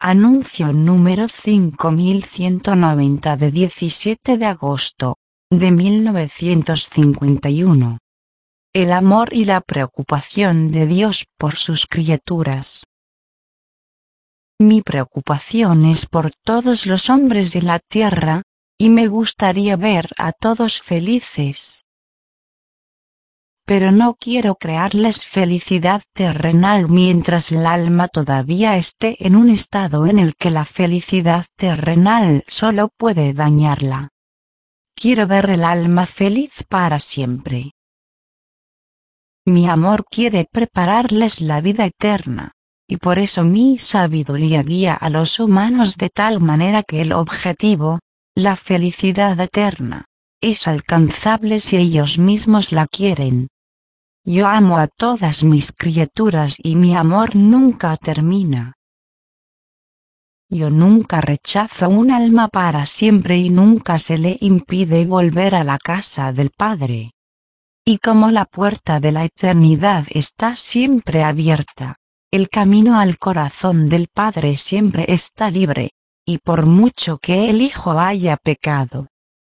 Anuncio número 5190 de 17 de agosto de 1951. El amor y la preocupación de Dios por sus criaturas. Mi preocupación es por todos los hombres de la tierra, y me gustaría ver a todos felices. Pero no quiero crearles felicidad terrenal mientras el alma todavía esté en un estado en el que la felicidad terrenal solo puede dañarla. Quiero ver el alma feliz para siempre. Mi amor quiere prepararles la vida eterna, y por eso mi sabiduría guía a los humanos de tal manera que el objetivo, la felicidad eterna, es alcanzable si ellos mismos la quieren. Yo amo a todas mis criaturas y mi amor nunca termina. Yo nunca rechazo un alma para siempre y nunca se le impide volver a la casa del Padre. Y como la puerta de la eternidad está siempre abierta, el camino al corazón del Padre siempre está libre, y por mucho que el Hijo haya pecado,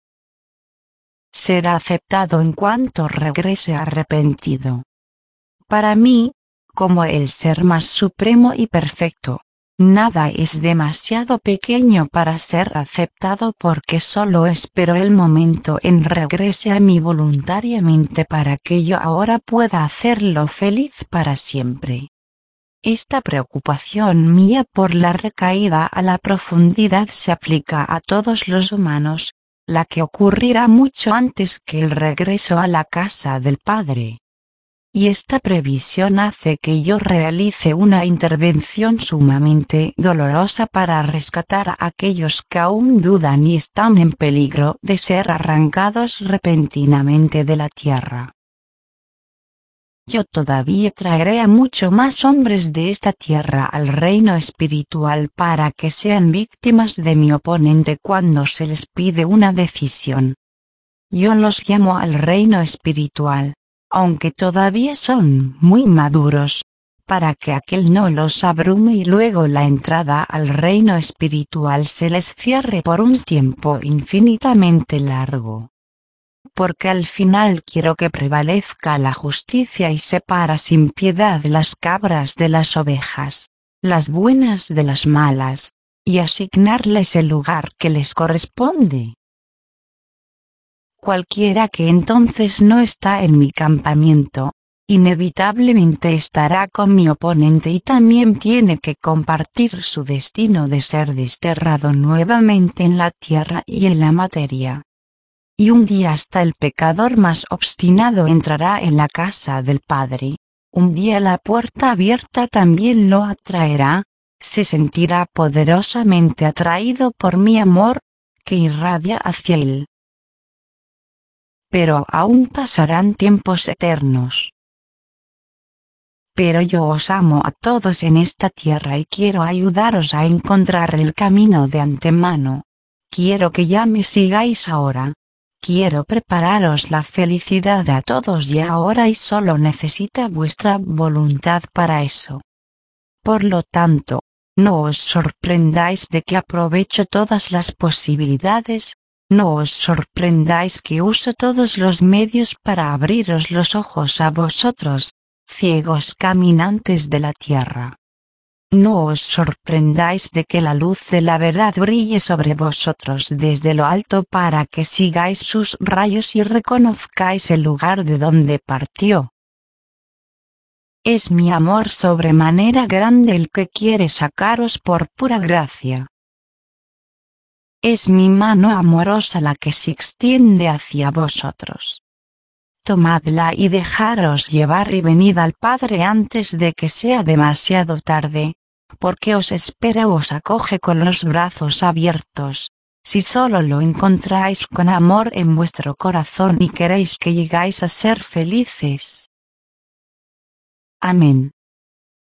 será aceptado en cuanto regrese arrepentido. Para mí, como el ser más supremo y perfecto, nada es demasiado pequeño para ser aceptado porque solo espero el momento en regrese a mí voluntariamente para que yo ahora pueda hacerlo feliz para siempre. Esta preocupación mía por la recaída a la profundidad se aplica a todos los humanos, la que ocurrirá mucho antes que el regreso a la casa del Padre. Y esta previsión hace que yo realice una intervención sumamente dolorosa para rescatar a aquellos que aún dudan y están en peligro de ser arrancados repentinamente de la tierra. Yo todavía traeré a mucho más hombres de esta tierra al reino espiritual para que sean víctimas de mi oponente cuando se les pide una decisión. Yo los llamo al reino espiritual, aunque todavía son muy maduros, para que aquel no los abrume y luego la entrada al reino espiritual se les cierre por un tiempo infinitamente largo. Porque al final quiero que prevalezca la justicia y separa sin piedad las cabras de las ovejas, las buenas de las malas, y asignarles el lugar que les corresponde. Cualquiera que entonces no está en mi campamento, inevitablemente estará con mi oponente y también tiene que compartir su destino de ser desterrado nuevamente en la tierra y en la materia. Y un día hasta el pecador más obstinado entrará en la casa del Padre, un día la puerta abierta también lo atraerá, se sentirá poderosamente atraído por mi amor, que irradia hacia él. Pero aún pasarán tiempos eternos. Pero yo os amo a todos en esta tierra y quiero ayudaros a encontrar el camino de antemano. Quiero que ya me sigáis ahora. Quiero prepararos la felicidad a todos ya ahora y solo necesita vuestra voluntad para eso. Por lo tanto, no os sorprendáis de que aprovecho todas las posibilidades, no os sorprendáis que uso todos los medios para abriros los ojos a vosotros, ciegos caminantes de la tierra. No os sorprendáis de que la luz de la verdad brille sobre vosotros desde lo alto para que sigáis sus rayos y reconozcáis el lugar de donde partió. Es mi amor sobremanera grande el que quiere sacaros por pura gracia. Es mi mano amorosa la que se extiende hacia vosotros. Tomadla y dejaros llevar y venid al Padre antes de que sea demasiado tarde, porque os espera o os acoge con los brazos abiertos, si solo lo encontráis con amor en vuestro corazón y queréis que llegáis a ser felices. Amén.